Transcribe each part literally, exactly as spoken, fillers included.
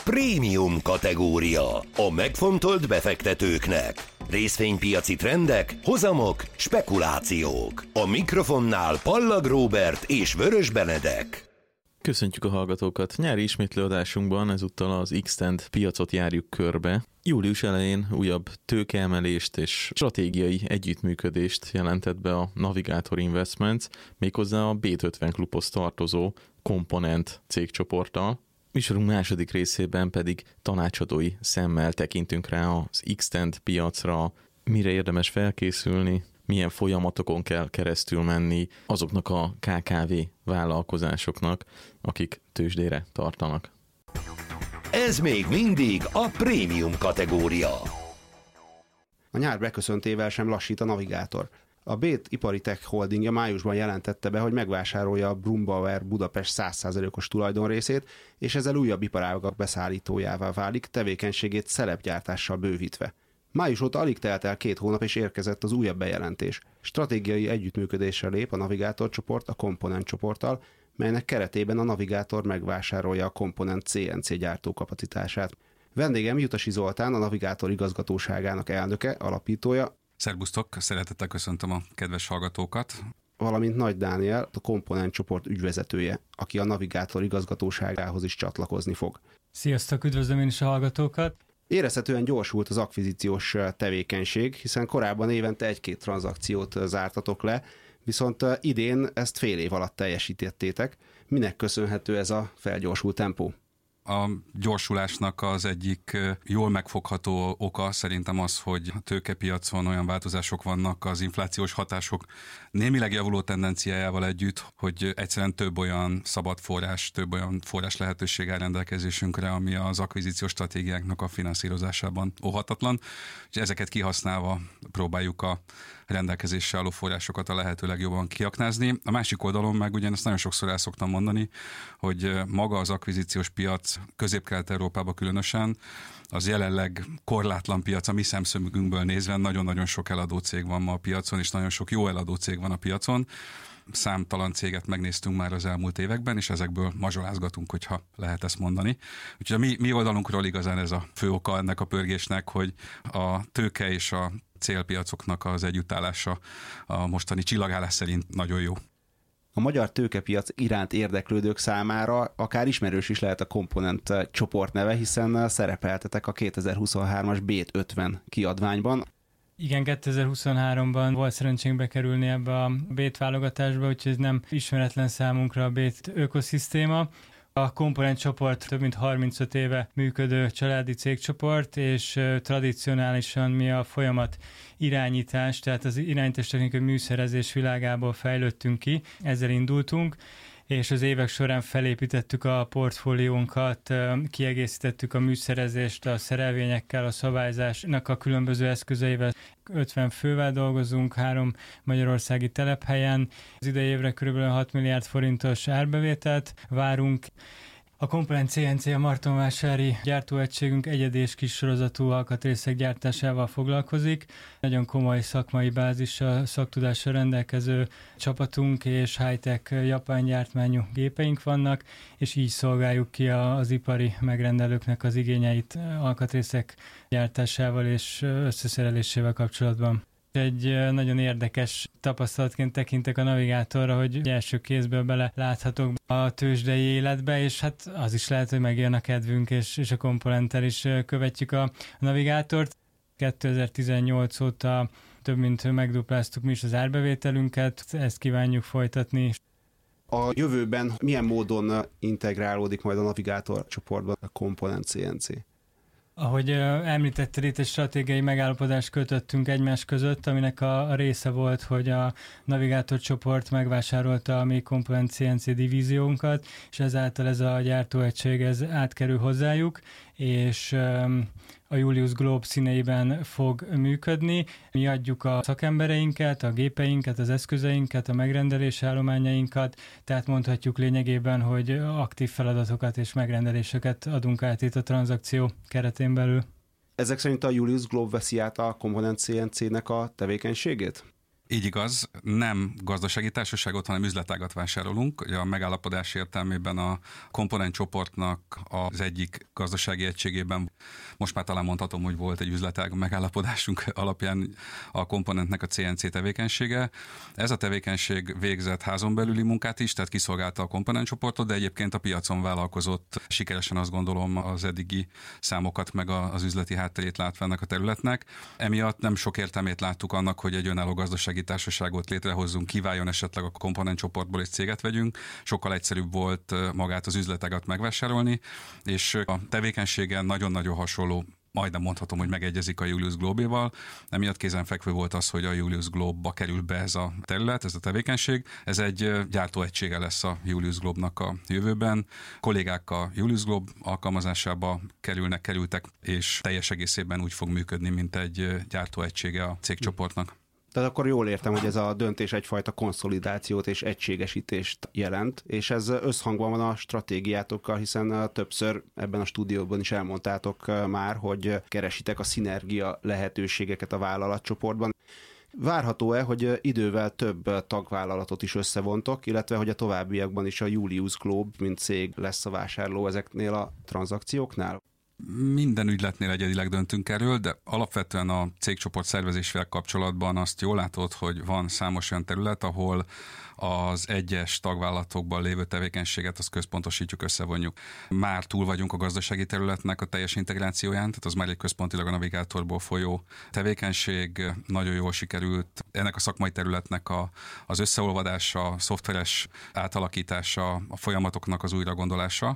Prémium kategória. A megfontolt befektetőknek. Részvénypiaci trendek, hozamok, spekulációk. A mikrofonnál Pallag Róbert és Vörös Benedek. Köszöntjük a hallgatókat! Nyári ismétlőadásunkban ezúttal az X-Tend piacot járjuk körbe. Július elején újabb tőkeemelést és stratégiai együttműködést jelentett be a Navigator Investments, méghozzá a bé ötven klubhoz tartozó Component cégcsoporttal. Műsorunk második részében pedig tanácsadói szemmel tekintünk rá az X-Tend piacra, mire érdemes felkészülni, milyen folyamatokon kell keresztül menni azoknak a ká ká vé vállalkozásoknak, akik tőzsdére tartanak. Ez még mindig a prémium kategória. A nyár beköszöntével sem lassít a Navigator. A Bét Ipari Tech Holdingja májusban jelentette be, hogy megvásárolja a Brumbauer Budapest száz százalékos tulajdonrészét, és ezzel újabb iparágak beszállítójává válik, tevékenységét szelepgyártással bővítve. Május óta alig telt el két hónap, és érkezett az újabb bejelentés. Stratégiai együttműködésre lép a Navigator csoport a Component csoporttal, melynek keretében a Navigator megvásárolja a Component cé en cé gyártókapacitását. Vendégem Jutasi Zoltán, a Navigator igazgatóságának elnöke, alapítója. Szerbusztok, szeretettel köszöntöm a kedves hallgatókat. Valamint Nagy Dániel, a Component csoport ügyvezetője, aki a Navigator igazgatóságához is csatlakozni fog. Sziasztok, üdvözlöm én is a hallgatókat! Érezhetően gyorsult az akvizíciós tevékenység, hiszen korábban évente egy-két tranzakciót zártatok le, viszont idén ezt fél év alatt teljesítettétek. Minek köszönhető ez a felgyorsult tempó? A gyorsulásnak az egyik jól megfogható oka szerintem az, hogy a tőkepiacon olyan változások vannak az inflációs hatások némileg javuló tendenciájával együtt, hogy egyszerűen több olyan szabad forrás, több olyan forrás lehetőség áll rendelkezésünkre, ami az akvizíciós stratégiáknak a finanszírozásában óhatatlan. És ezeket kihasználva próbáljuk a rendelkezésre álló forrásokat a lehető legjobban kiaknázni. A másik oldalon meg ugyanezt nagyon sokszor el szoktam mondani, hogy maga az akvizíciós piac Közép-Kelet-Európában különösen, az jelenleg korlátlan piac, a mi szemszögünkből nézve nagyon-nagyon sok eladó cég van ma a piacon, és nagyon sok jó eladó cég van a piacon. Számtalan céget megnéztünk már az elmúlt években, és ezekből mazsolázgatunk, hogyha lehet ezt mondani. Úgyhogy a mi, mi oldalunkról igazán ez a fő oka ennek a pörgésnek, hogy a tőke és a célpiacoknak az együttállása a mostani csillagállás szerint nagyon jó. A magyar tőkepiac iránt érdeklődők számára akár ismerős is lehet a Component csoport neve, hiszen szerepeltetek a kétezer-huszonhármas Bét ötven kiadványban. Igen, kétezer-huszonháromban volt szerencsénk bekerülni ebbe a Bét válogatásba, úgyhogy ez nem ismeretlen számunkra a Bét ökoszisztéma. A Component csoport több mint harmincöt éve működő családi cégcsoport, és tradicionálisan mi a folyamat irányítás, tehát az irányítás technikai műszerezés világából fejlődtünk ki, ezzel indultunk, és az évek során felépítettük a portfóliónkat, kiegészítettük a műszerezést a szerelvényekkel, a szabályzásnak a különböző eszközeivel. ötven fővel dolgozunk, három magyarországi telephelyen. Az idei évre kb. hat milliárd forintos árbevételt várunk. A Component cé en cé, a martonvásári gyártóegységünk egyedi és kis sorozatú alkatrészek gyártásával foglalkozik. Nagyon komoly szakmai bázissal, szaktudással rendelkező csapatunk és high-tech japán gyártmányú gépeink vannak, és így szolgáljuk ki az ipari megrendelőknek az igényeit alkatrészek gyártásával és összeszerelésével kapcsolatban. Egy nagyon érdekes tapasztalatként tekintek a Navigatorra, hogy első kézből bele láthatok a tőzsdei életbe, és hát az is lehet, hogy megjön a kedvünk, és, és a Componenttel is követjük a Navigátort. kétezer-tizennyolc óta több mint megdupláztuk mi is az árbevételünket, ezt kívánjuk folytatni. A jövőben milyen módon integrálódik majd a Navigator csoportban a Component cé en cé? Ahogy említetted, itt egy stratégiai megállapodást kötöttünk egymás között, aminek a, a része volt, hogy a Navigator csoport megvásárolta a mi Component cé en cé divíziónkat, és ezáltal ez a gyártóegység ez átkerül hozzájuk, és a Julius Globe színeiben fog működni. Mi adjuk a szakembereinket, a gépeinket, az eszközeinket, a megrendelési állományainkat, tehát mondhatjuk lényegében, hogy aktív feladatokat és megrendeléseket adunk át itt a tranzakció keretén belül. Ezek szerint a Julius Globe veszi át a Component cé en cé-nek a tevékenységét? Így igaz, nem gazdasági társaságot, hanem üzletágat vásárolunk. Ugye a megállapodás értelmében a komponentcsoportnak az egyik gazdasági egységében, most már talán mondhatom, hogy volt egy üzletág megállapodásunk alapján a komponentnek a cé en cé tevékenysége. Ez a tevékenység végzett házon belüli munkát is, tehát kiszolgálta a komponentcsoportot, de egyébként a piacon vállalkozott sikeresen, azt gondolom, az eddigi számokat meg az üzleti hátterét látva ennek a területnek. Emiatt nem sok értelmét láttuk annak, hogy egy önálló gazdasági társaságot létrehozzunk, kiváljon esetleg a komponentcsoportból és céget vegyünk. Sokkal egyszerűbb volt magát az üzletágat megvásárolni, és a tevékenységen nagyon-nagyon hasonló, majdnem mondhatom, hogy megegyezik a Julius Globéval. Emiatt kézenfekvő volt az, hogy a Julius Globe-ba kerül be ez a terület, ez a tevékenység. Ez egy gyártóegysége lesz a Julius Globe-nak a jövőben. Kollégák a Julius Globe alkalmazásába kerülnek, kerültek, és teljes egészében úgy fog működni, mint egy gyártóegysége a cégcsoportnak. Tehát akkor jól értem, hogy ez a döntés egyfajta konszolidációt és egységesítést jelent, és ez összhangban van a stratégiátokkal, hiszen többször ebben a stúdióban is elmondtátok már, hogy keresitek a szinergia lehetőségeket a vállalatcsoportban. Várható-e, hogy idővel több tagvállalatot is összevontok, illetve hogy a továbbiakban is a Julius Globe, mint cég lesz a vásárló ezeknél a tranzakcióknál? Minden ügyletnél egyedileg döntünk erről, de alapvetően a cégcsoport szervezésével kapcsolatban azt jól látod, hogy van számos olyan terület, ahol az egyes tagvállalatokban lévő tevékenységet azt központosítjuk, összevonjuk. Már túl vagyunk a gazdasági területnek a teljes integrációján, tehát az már egy központilag a navigátorból folyó tevékenység, nagyon jól sikerült. Ennek a szakmai területnek a, az összeolvadása, a szoftveres átalakítása, a folyamatoknak az újragondolása,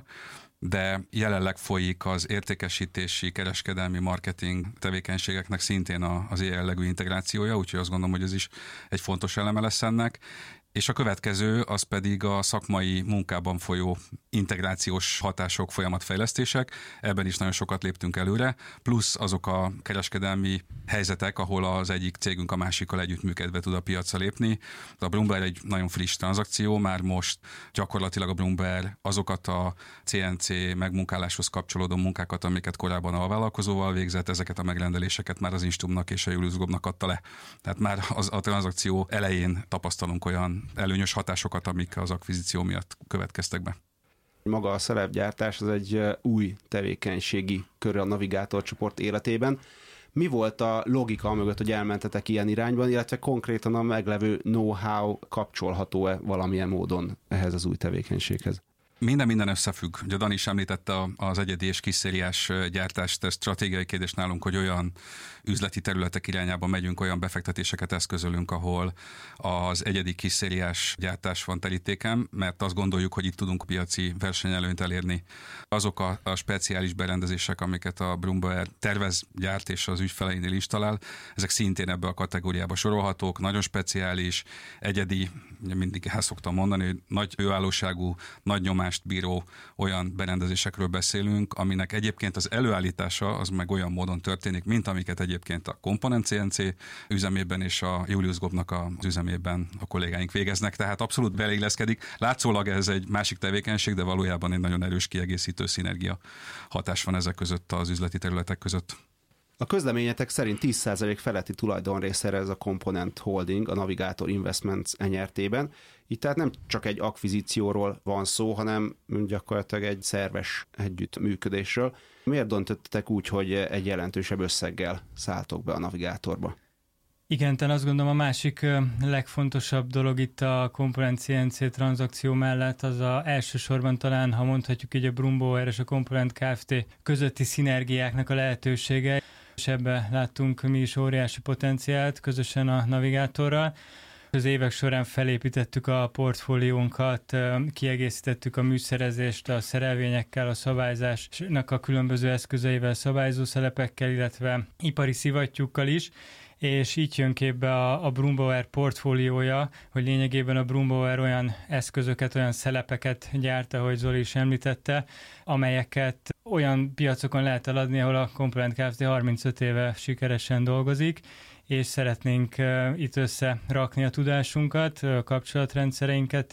de jelenleg folyik az értékesítési, kereskedelmi, marketing tevékenységeknek szintén az ilyen jellegű integrációja, úgyhogy azt gondolom, hogy ez is egy fontos eleme lesz ennek. És a következő az pedig a szakmai munkában folyó integrációs hatások, folyamatfejlesztések. Ebben is nagyon sokat léptünk előre, plusz azok a kereskedelmi helyzetek, ahol az egyik cégünk a másikkal együttműködve tud a piacra lépni. A Bloomberg egy nagyon friss tranzakció, már most gyakorlatilag a Bloomberg azokat a cé en cé megmunkáláshoz kapcsolódó munkákat, amiket korábban a vállalkozóval végzett, ezeket a megrendeléseket már az Instumnak és a Julius Globe-nak adta le. Tehát már az, a tranzakció elején tapasztalunk olyan előnyös hatásokat, amik az akvizíció miatt következtek be. Maga a szerepgyártás az egy új tevékenységi kör a Navigátor csoport életében. Mi volt a logika mögött, hogy elmentetek ilyen irányban, illetve konkrétan a meglevő know-how kapcsolható-e valamilyen módon ehhez az új tevékenységhez? Minden minden összefügg. Ugye Dani is említette az egyedi és kisszériás gyártást, ez stratégiai kérdés nálunk, hogy olyan üzleti területek irányába megyünk, olyan befektetéseket eszközölünk, ahol az egyedi kisszériás gyártás van terítéken, mert azt gondoljuk, hogy itt tudunk piaci versenyelőnyt elérni. Azok a, a speciális berendezések, amiket a Bloomberg tervez, gyárt és az ügyfeleinél is talál, ezek szintén ebbe a kategóriába sorolhatók, nagyon speciális, egyedi, mindig el szoktam mondani, hogy nagy hőállóságú, nagy nyomást bíró olyan berendezésekről beszélünk, aminek egyébként az előállítása az meg olyan módon történik, mint amiket egyébként a komponent cé en cé üzemében és a Julius Globe-nak az üzemében a kollégáink végeznek, tehát abszolút beleilleszkedik. Látszólag ez egy másik tevékenység, de valójában egy nagyon erős kiegészítő szinergia hatás van ezek között, az üzleti területek között. A közleményetek szerint tíz százalék feletti tulajdonrészt szerez a Component Holding a Navigator Investments enyertében. Itt tehát nem csak egy akvizícióról van szó, hanem gyakorlatilag egy szerves együttműködésről. Miért döntöttetek úgy, hogy egy jelentősebb összeggel szálltok be a Navigátorba? Igen, tehát azt gondolom a másik legfontosabb dolog itt a Component cé en cé tranzakció mellett az a elsősorban talán, ha mondhatjuk így, a Brummbauer és a Component Kft. Közötti szinergiáknak a lehetősége, és ebbe láttunk mi is óriási potenciált közösen a Navigátorral. Az évek során felépítettük a portfóliónkat, kiegészítettük a műszerezést a szerelvényekkel, a szabályzásnak a különböző eszközeivel, szabályzó szelepekkel, illetve ipari szivattyúkkal is, és így jön képbe a, a Brummbauer portfóliója, hogy lényegében a Brummbauer olyan eszközöket, olyan szelepeket gyárt, ahogy Zoli is említette, amelyeket olyan piacokon lehet eladni, ahol a Component Kft. harmincöt éve sikeresen dolgozik, és szeretnénk itt összerakni a tudásunkat, a kapcsolatrendszereinket,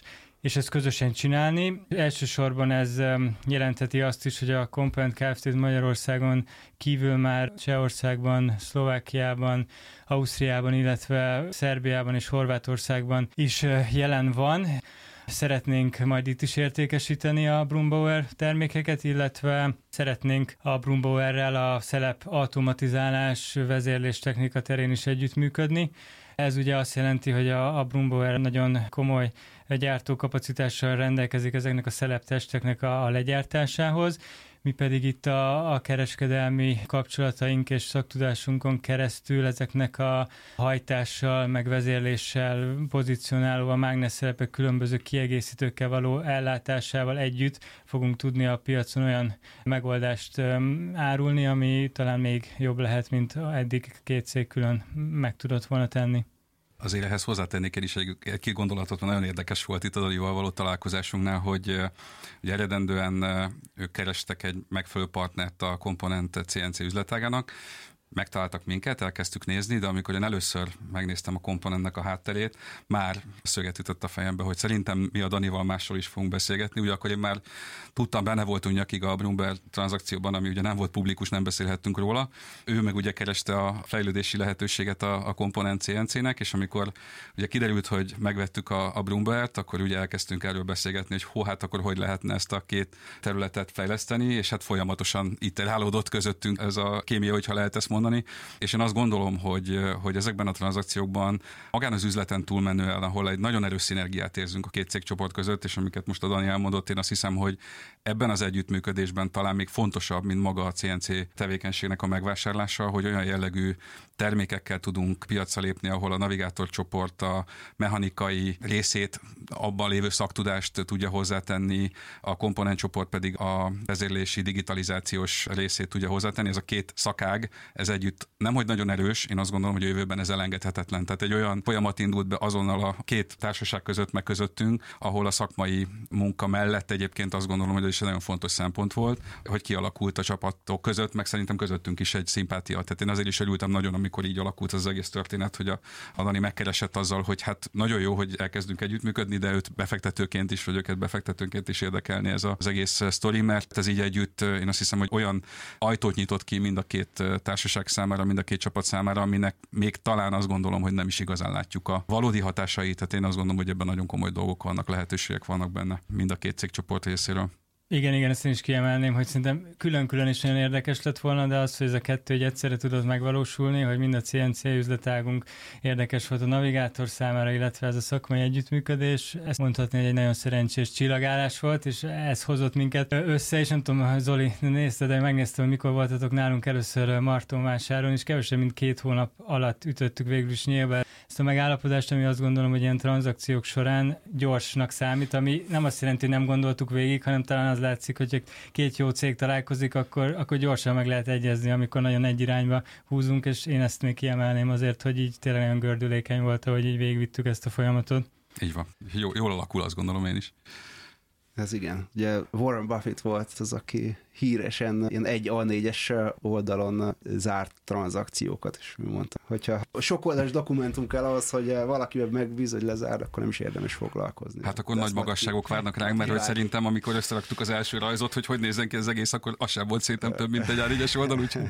és ezt közösen csinálni. Elsősorban ez jelentheti azt is, hogy a Component Kft. Magyarországon kívül már Csehországban, Szlovákiában, Ausztriában, illetve Szerbiában és Horvátországban is jelen van. Szeretnénk majd itt is értékesíteni a Brummbauer termékeket, illetve szeretnénk a Brummbauerrel a szelep automatizálás, vezérlés technika terén is együttműködni. Ez ugye azt jelenti, hogy a, a Brummbauer nagyon komoly gyártókapacitással rendelkezik ezeknek a szeleptesteknek a, a legyártásához, mi pedig itt a, a kereskedelmi kapcsolataink és szaktudásunkon keresztül ezeknek a hajtással, meg vezérléssel, pozícionáló a mágnesszerepek különböző kiegészítőkkel való ellátásával együtt fogunk tudni a piacon olyan megoldást árulni, ami talán még jobb lehet, mint eddig két cég külön meg tudott volna tenni. Azért ehhez hozzátennék el is egy-két gondolatot, nagyon érdekes volt itt a Danival való találkozásunknál, hogy ugye eredendően ők kerestek egy megfelelő partnert a Component cé en cé üzletágának, megtaláltak minket, elkezdtük nézni, de amikor én először megnéztem a Componentnek a hátterét, már szöget ütött a fejembe, hogy szerintem mi a Danival másról is fogunk beszélgetni, ugye akkor én már tudtam, benne voltunk nyakig a Brummbauer tranzakcióban, ami ugye nem volt publikus, nem beszélhettünk róla. Ő meg ugye kereste a fejlődési lehetőséget a, a Component cé en cé-nek, és amikor ugye kiderült, hogy megvettük a, a Brummbauert, akkor ugye elkezdtünk erről beszélgetni, hogy hó, hát akkor hogy lehetne ezt a két területet fejleszteni, és hát folyamatosan itt elhálódott közöttünk ez a kémia, hogyha lehet ezt mondani. És én azt gondolom, hogy, hogy ezekben a tranzakciókban magán az üzleten túlmenően, ahol egy nagyon erős szinergiát érzünk a két cégcsoport között, és amiket most a Dani elmondott, én azt hiszem, hogy ebben az együttműködésben talán még fontosabb, mint maga a cé en cé tevékenységnek a megvásárlása, hogy olyan jellegű termékekkel tudunk piacra lépni, ahol a Navigator csoport a mechanikai részét, abban lévő szaktudást tudja hozzátenni, a Component csoport pedig a vezérlési, digitalizációs részét tudja hozzátenni. Ez a két szakág, ez együtt nemhogy nagyon erős, én azt gondolom, hogy a jövőben ez elengedhetetlen. Tehát egy olyan folyamat indult be azonnal a két társaság között, meg közöttünk, ahol a szakmai munka mellett egyébként azt gondolom, hogy ez is egy nagyon fontos szempont volt, hogy kialakult a csapatok között, meg szerintem közöttünk is egy szimpátia. Tehát én azért is örültem nagyon, amikor így alakult az egész történet, hogy a, a Dani megkeresett azzal, hogy hát nagyon jó, hogy elkezdünk együttműködni, de őt befektetőként is, vagy őket befektetőként is érdekelni ez az egész sztori, mert ez így együtt, én azt hiszem, hogy olyan ajtót nyitott ki mind a két társaság számára, mind a két csapat számára, aminek még talán azt gondolom, hogy nem is igazán látjuk a valódi hatásait. Tehát én azt gondolom, hogy ebben nagyon komoly dolgok vannak, lehetőségek vannak benne mind a két cégcsoport részéről. Igen, igen, ezt én is kiemelném, hogy szerintem külön-külön is nagyon érdekes lett volna, de az, hogy ez a kettő egy egyszerre tudott megvalósulni, hogy mind a cé en cé üzletágunk érdekes volt a Navigator számára, illetve ez a szakmai együttműködés, ezt mondhatni, hogy egy nagyon szerencsés csillagállás volt, és ez hozott minket össze, és nem tudom, Zoli, nézted, de megnéztem, hogy mikor voltatok nálunk először Martonvásáron, és kevesebb, mint két hónap alatt ütöttük végül is nyilván ezt a megállapodást, ami azt gondolom, hogy ilyen tranzakciók során gyorsnak számít, ami nem azt jelenti, hogy nem gondoltuk végig, hanem talán az látszik, hogy két jó cég találkozik, akkor, akkor gyorsan meg lehet egyezni, amikor nagyon egy irányba húzunk, és én ezt még kiemelném azért, hogy így tényleg olyan gördülékeny volt, hogy így végigvittük ezt a folyamatot. Így van. Jó, jól alakul, azt gondolom én is. Ez igen. Ugye Warren Buffett volt az, aki híresen ilyen egy á négyes oldalon zárt tranzakciókat, és mi mondta, hogyha sok oldalas dokumentum kell ahhoz, hogy valakivel megbíz, hogy lezár, akkor nem is érdemes foglalkozni. Hát akkor nagy magasságok várnak ránk, mert hogy szerintem, amikor összeraktuk az első rajzot, hogy hogy nézzen ki az egész, akkor az sem volt szerintem több, mint egy á négyes oldal, úgyhogy...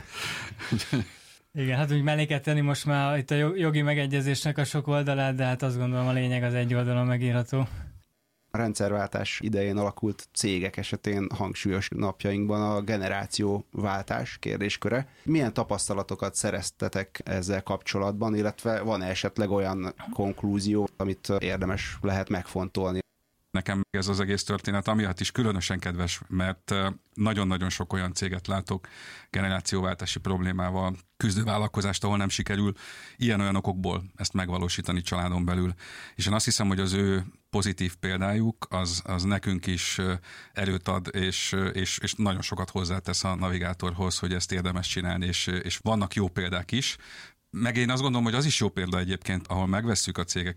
Igen, hát úgy mellé kell tenni most már itt a jogi megegyezésnek a sok oldalát, de hát azt gondolom a lényeg az egy oldalon megírható. A rendszerváltás idején alakult cégek esetén hangsúlyos napjainkban a generációváltás kérdésköre. Milyen tapasztalatokat szereztetek ezzel kapcsolatban, illetve van esetleg olyan konklúzió, amit érdemes lehet megfontolni? Nekem ez az egész történet amiatt is különösen kedves, mert nagyon-nagyon sok olyan céget látok generációváltási problémával, küzdővállalkozást, ahol nem sikerül ilyen-olyan okokból ezt megvalósítani családon belül. És én azt hiszem, hogy az ő pozitív példájuk az, az nekünk is erőt ad, és, és, és nagyon sokat hozzátesz a Navigatorhoz, hogy ezt érdemes csinálni, és, és vannak jó példák is. Meg én azt gondolom, hogy az is jó példa egyébként, ahol megvesszük a cégeket,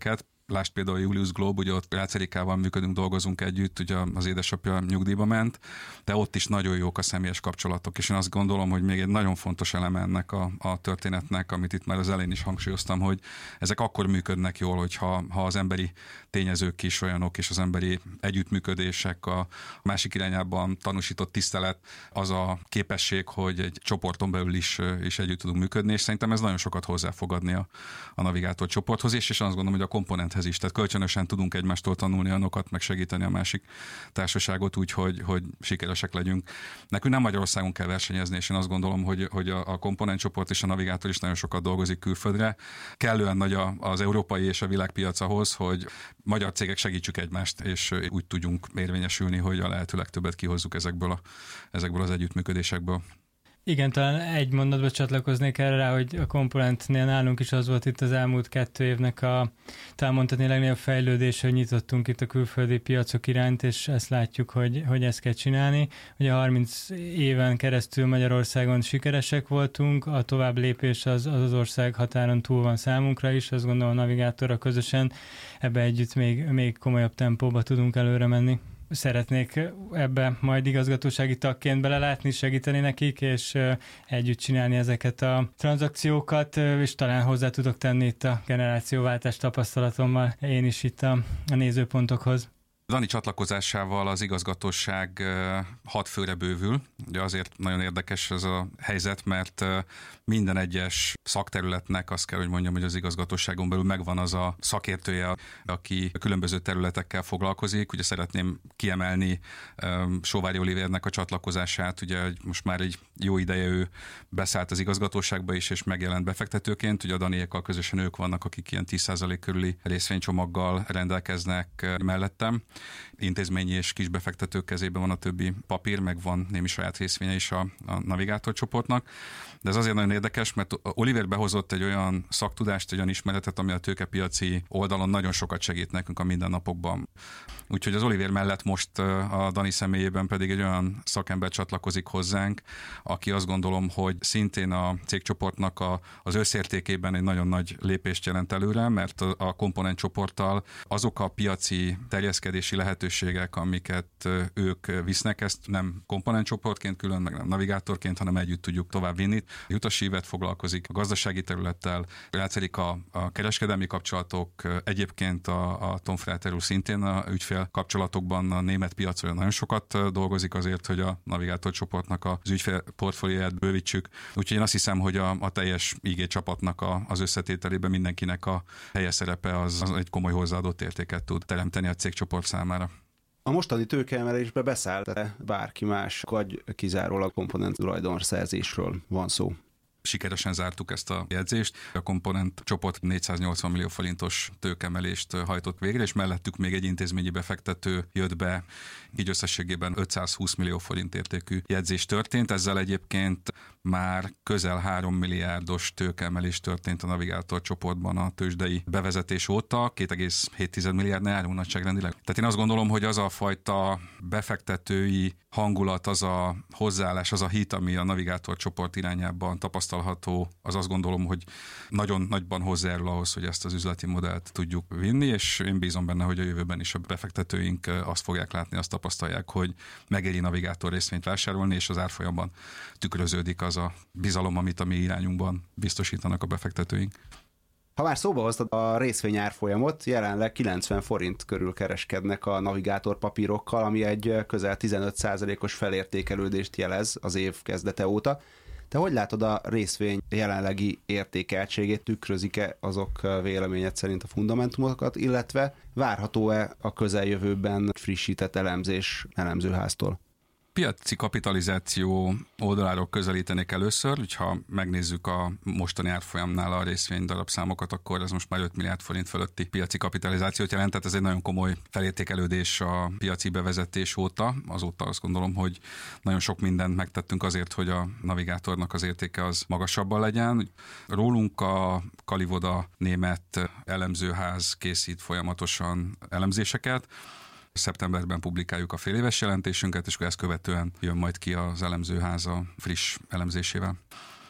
Lásd például Julius Globe, ugye ott Rácz Erikával működünk, dolgozunk együtt, ugye az édesapja nyugdíjba ment, de ott is nagyon jók a személyes kapcsolatok, és én azt gondolom, hogy még egy nagyon fontos eleme ennek a, a történetnek, amit itt már az elején is hangsúlyoztam, hogy ezek akkor működnek jól, hogyha ha az emberi tényezők is olyanok, és az emberi együttműködések, a másik irányában tanúsított tisztelet, az a képesség, hogy egy csoporton belül is, is együtt tudunk működni, és szerintem ez nagyon sokat hozzá fog adni a, a navigátor csoporthoz, és, és azt gondolom, hogy a komponenthez is. Tehát kölcsönösen tudunk egymástól tanulni olyanokat, meg segíteni a másik társaságot úgy, hogy, hogy sikeresek legyünk. Nekünk nem Magyarországon kell versenyezni, és én azt gondolom, hogy, hogy a, a komponentcsoport és a navigátor is nagyon sokat dolgozik külföldre. Kellően nagy a, az európai és a világpiac ahhoz, hogy magyar cégek segítsük egymást, és úgy tudjunk érvényesülni, hogy a lehető legtöbbet kihozzuk ezekből, a, ezekből az együttműködésekből. Igen, talán egy mondatba csatlakoznék erre rá, hogy a komponentnél nálunk is az volt itt az elmúlt kettő évnek a talán mondhatni legnagyobb fejlődés, hogy nyitottunk itt a külföldi piacok iránt, és ezt látjuk, hogy, hogy ezt kell csinálni. Ugye harminc éven keresztül Magyarországon sikeresek voltunk, a tovább lépés az az, az ország határon túl van számunkra is, azt gondolom a navigátorra közösen ebbe együtt még, még komolyabb tempóba tudunk előre menni. Szeretnék ebbe majd igazgatósági tagként belelátni, segíteni nekik, és együtt csinálni ezeket a tranzakciókat, és talán hozzá tudok tenni itt a generációváltás tapasztalatommal én is itt a, a nézőpontokhoz. Dani csatlakozásával az igazgatóság hat főre bővül. Ugye azért nagyon érdekes ez a helyzet, mert minden egyes szakterületnek azt kell, hogy mondjam, hogy az igazgatóságon belül megvan az a szakértője, aki különböző területekkel foglalkozik. Ugye szeretném kiemelni Sóvári Olivérnek a csatlakozását, ugye most már egy jó ideje ő beszállt az igazgatóságba is, és megjelent befektetőként. Ugye a Daniékkal közösen ők vannak, akik ilyen tíz százalék körüli részvénycsomaggal rendelkeznek mellettem. Intézményi és kisbefektetők kezében van a többi papír, meg van némi saját részvénye is a, a navigátor csoportnak. De ez azért nagyon érdekes, mert Oliver behozott egy olyan szaktudást, egy olyan ismeretet, ami a tőkepiaci oldalon nagyon sokat segít nekünk a mindennapokban. Úgyhogy az Oliver mellett most a Dani személyében pedig egy olyan szakember csatlakozik hozzánk, aki azt gondolom, hogy szintén a cégcsoportnak a, az összértékében egy nagyon nagy lépést jelent előre, mert a, a komponentcsoporttal azok a piaci terjeszkedési lehetőségek, amiket ők visznek, ezt nem komponentcsoportként külön, meg nem navigátorként, hanem együtt tudjuk tovább vinni. Jutas Ívet foglalkozik a gazdasági területtel, látszik a, a kereskedelmi kapcsolatok, egyébként a, a Tom Frater szintén a ügyfél kapcsolatokban a német piacon nagyon sokat dolgozik azért, hogy a navigátor csoportnak az ügyfél portfólióját bővítsük. Úgyhogy én azt hiszem, hogy a, a teljes I G csapatnak a, az összetételében mindenkinek a helye szerepe az, az egy komoly hozzáadott értéket tud teremteni a cégcsoport számára. A mostani tőkeemelésbe beszállt-e bárki más, vagy kizárólag komponent tulajdonszerzésről van szó? Sikeresen zártuk ezt a jegyzést. A komponent csoport négyszáznyolcvan millió forintos tőkemelést hajtott végre, és mellettük még egy intézményi befektető jött be, így összességében ötszázhúsz millió forint értékű jegyzés történt. Ezzel egyébként már közel három milliárdos tőkeemelés történt a navigátor csoportban a tőzsdei bevezetés óta, két egész hét milliárd járó nagyságrendileg. Tehát én azt gondolom, hogy az a fajta befektetői hangulat, az a hozzáállás, az a hit, ami a navigátor csoport irányában tapasztalható, az azt gondolom, hogy nagyon nagyban hozzájárul ahhoz, hogy ezt az üzleti modellt tudjuk vinni, és én bízom benne, hogy a jövőben is a befektetőink azt fogják látni, azt tapasztalják, hogy megéri navigátor részvényt vásárolni, és az árfolyamban tükröződik az a bizalom, amit a mi irányunkban biztosítanak a befektetőink. Ha már szóba hoztad a részvény árfolyamot, jelenleg kilencven forint körül kereskednek a navigátor papírokkal, ami egy közel tizenöt százalékos felértékelődést jelez az év kezdete óta. Te hogy látod a részvény jelenlegi értékeltségét, tükrözik-e azok véleményed szerint a fundamentumokat, illetve várható-e a közeljövőben frissített elemzés elemzőháztól? Piaci kapitalizáció oldaláról közelítenék először, hogyha megnézzük a mostani árfolyamnál a részvény darabszámokat, akkor ez most már öt milliárd forint fölötti piaci kapitalizációt jelent, tehát ez egy nagyon komoly felértékelődés a piaci bevezetés óta. Azóta azt gondolom, hogy nagyon sok mindent megtettünk azért, hogy a navigátornak az értéke az magasabban legyen. Rólunk a Kalivoda német elemzőház készít folyamatosan elemzéseket. Szeptemberben publikáljuk a féléves jelentésünket, és ezt követően jön majd ki az elemzőháza friss elemzésével.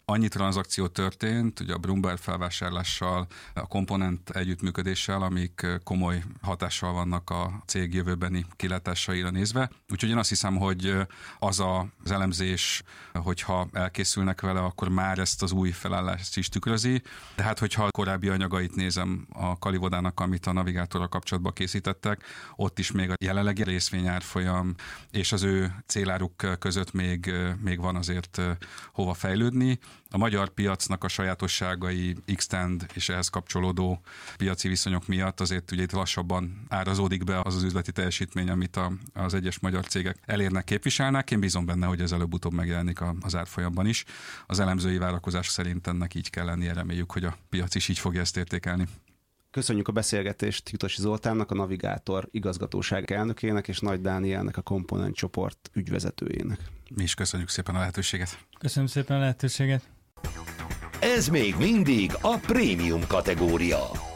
annyi tranzakció történt, ugye a Bloomberg felvásárlással, a komponent együttműködéssel, amik komoly hatással vannak a cég jövőbeni kilátásaira nézve. Úgyhogy én azt hiszem, hogy az az elemzés, hogyha elkészülnek vele, akkor már ezt az új felállást is tükrözi. Tehát, hogyha a korábbi anyagait nézem a Kalivodának, amit a navigátorral kapcsolatban készítettek, ott is még a jelenlegi részvényárfolyam és az ő céláruk között még, még van azért hova fejlődni. A magyar piacnak a sajátosságai, Xtend és ehhez kapcsolódó piaci viszonyok miatt azért ugye itt lassabban árazódik be az az üzleti teljesítmény, amit a, az egyes magyar cégek elérnek, képviselnek. Én bízom benne, hogy ez előbb-utóbb megjelenik az árfolyamban is. Az elemzői várakozás szerint ennek így kell lennie, reméljük, hogy a piac is így fogja ezt értékelni. Köszönjük a beszélgetést Jutasi Zoltánnak, a Navigátor igazgatóság elnökének, és Nagy Dánielnek, a Komponent csoport ügyvezetőjének. Mi is köszönjük szépen a lehetőséget. Köszönöm szépen a lehetőséget. Ez még mindig a prémium kategória.